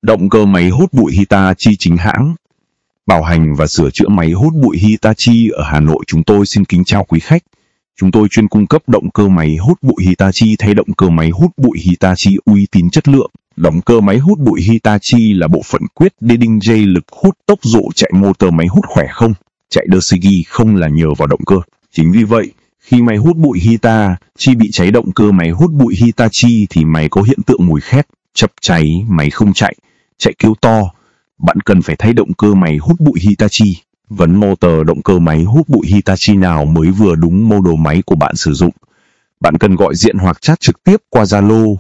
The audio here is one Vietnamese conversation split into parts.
Động cơ máy hút bụi Hitachi chính hãng. Bảo hành và sửa chữa máy hút bụi Hitachi ở Hà Nội. Chúng tôi xin kính chào quý khách. Chúng tôi chuyên cung cấp động cơ máy hút bụi Hitachi thay động cơ máy hút bụi Hitachi uy tín chất lượng. Động cơ máy hút bụi Hitachi là bộ phận quyết định dây lực hút tốc độ chạy motor máy hút khỏe không, chạy DCG không là nhờ vào động cơ. Chính vì vậy, khi máy hút bụi Hitachi bị cháy động cơ máy hút bụi Hitachi thì máy có hiện tượng mùi khét, chập cháy, máy không chạy kêu to. Bạn cần phải thay động cơ máy hút bụi Hitachi. Vấn motor động cơ máy hút bụi Hitachi nào mới vừa đúng model máy của bạn sử dụng. Bạn cần gọi điện hoặc chat trực tiếp qua Zalo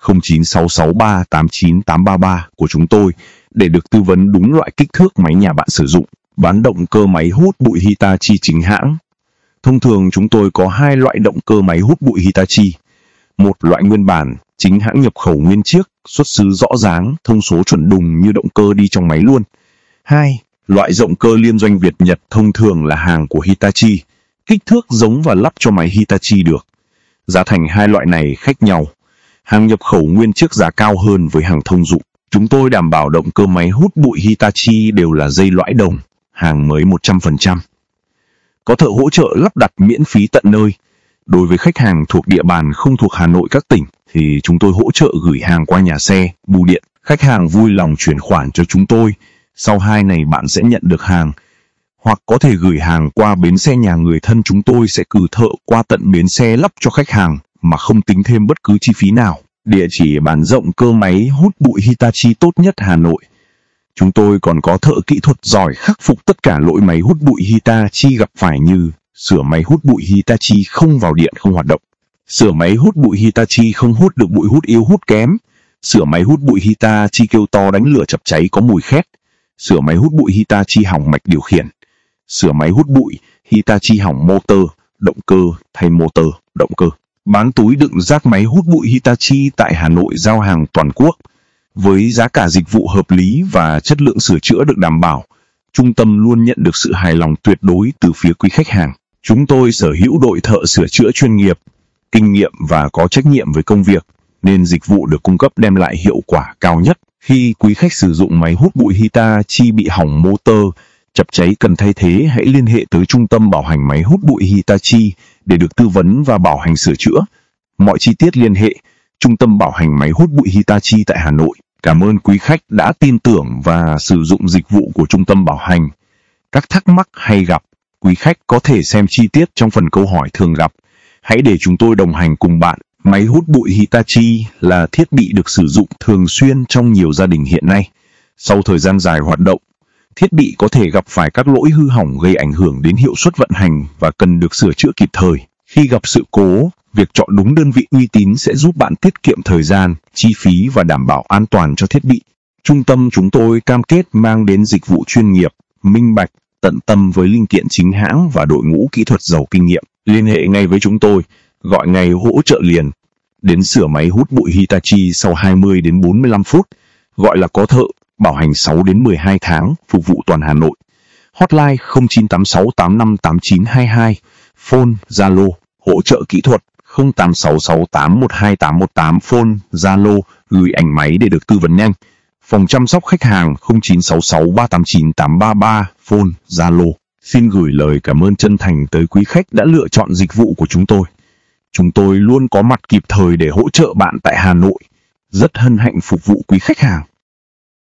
0966389833 của chúng tôi để được tư vấn đúng loại kích thước máy nhà bạn sử dụng. Bán động cơ máy hút bụi Hitachi chính hãng. Thông thường chúng tôi có hai loại động cơ máy hút bụi Hitachi. Một loại nguyên bản, chính hãng nhập khẩu nguyên chiếc, xuất xứ rõ ràng, thông số chuẩn đùng như động cơ đi trong máy luôn. 2. Loại động cơ liên doanh Việt Nhật thông thường là hàng của Hitachi, kích thước giống và lắp cho máy Hitachi được. Giá thành hai loại này khác nhau. Hàng nhập khẩu nguyên chiếc giá cao hơn với hàng thông dụng. Chúng tôi đảm bảo động cơ máy hút bụi Hitachi đều là dây lõi đồng, hàng mới 100%. Có thợ hỗ trợ lắp đặt miễn phí tận nơi. Đối với khách hàng thuộc địa bàn không thuộc Hà Nội các tỉnh, thì chúng tôi hỗ trợ gửi hàng qua nhà xe, bưu điện. Khách hàng vui lòng chuyển khoản cho chúng tôi. Sau 2 ngày bạn sẽ nhận được hàng. Hoặc có thể gửi hàng qua bến xe nhà người thân, chúng tôi sẽ cử thợ qua tận bến xe lắp cho khách hàng mà không tính thêm bất cứ chi phí nào. Địa chỉ bán động cơ máy hút bụi Hitachi tốt nhất Hà Nội. Chúng tôi còn có thợ kỹ thuật giỏi khắc phục tất cả lỗi máy hút bụi Hitachi gặp phải như sửa máy hút bụi Hitachi không vào điện không hoạt động, sửa máy hút bụi Hitachi không hút được bụi hút yếu hút kém, sửa máy hút bụi Hitachi kêu to đánh lửa chập cháy có mùi khét, sửa máy hút bụi Hitachi hỏng mạch điều khiển, sửa máy hút bụi Hitachi hỏng motor, động cơ, thay motor, động cơ. Bán túi đựng rác máy hút bụi Hitachi tại Hà Nội, giao hàng toàn quốc. Với giá cả dịch vụ hợp lý và chất lượng sửa chữa được đảm bảo, trung tâm luôn nhận được sự hài lòng tuyệt đối từ phía quý khách hàng. Chúng tôi sở hữu đội thợ sửa chữa chuyên nghiệp, kinh nghiệm và có trách nhiệm với công việc, nên dịch vụ được cung cấp đem lại hiệu quả cao nhất. Khi quý khách sử dụng máy hút bụi Hitachi bị hỏng motor, chập cháy cần thay thế, hãy liên hệ tới Trung tâm Bảo hành máy hút bụi Hitachi để được tư vấn và bảo hành sửa chữa. Mọi chi tiết liên hệ Trung tâm Bảo hành máy hút bụi Hitachi tại Hà Nội. Cảm ơn quý khách đã tin tưởng và sử dụng dịch vụ của Trung tâm Bảo hành. Các thắc mắc hay gặp, quý khách có thể xem chi tiết trong phần câu hỏi thường gặp. Hãy để chúng tôi đồng hành cùng bạn. Máy hút bụi Hitachi là thiết bị được sử dụng thường xuyên trong nhiều gia đình hiện nay. Sau thời gian dài hoạt động, thiết bị có thể gặp phải các lỗi hư hỏng gây ảnh hưởng đến hiệu suất vận hành và cần được sửa chữa kịp thời. Khi gặp sự cố, việc chọn đúng đơn vị uy tín sẽ giúp bạn tiết kiệm thời gian, chi phí và đảm bảo an toàn cho thiết bị. Trung tâm chúng tôi cam kết mang đến dịch vụ chuyên nghiệp, minh bạch, tận tâm với linh kiện chính hãng và đội ngũ kỹ thuật giàu kinh nghiệm. Liên hệ ngay với chúng tôi, gọi ngay hỗ trợ liền. Đến sửa máy hút bụi Hitachi sau 20 đến 45 phút, gọi là có thợ, bảo hành 6 đến 12 tháng, phục vụ toàn Hà Nội. Hotline 0986858922, phone Zalo, hỗ trợ kỹ thuật 0866812818, phone Zalo, gửi ảnh máy để được tư vấn nhanh. Phòng chăm sóc khách hàng 0966389833, phone Zalo. Xin gửi lời cảm ơn chân thành tới quý khách đã lựa chọn dịch vụ của chúng tôi. Chúng tôi luôn có mặt kịp thời để hỗ trợ bạn tại Hà Nội. Rất hân hạnh phục vụ quý khách hàng.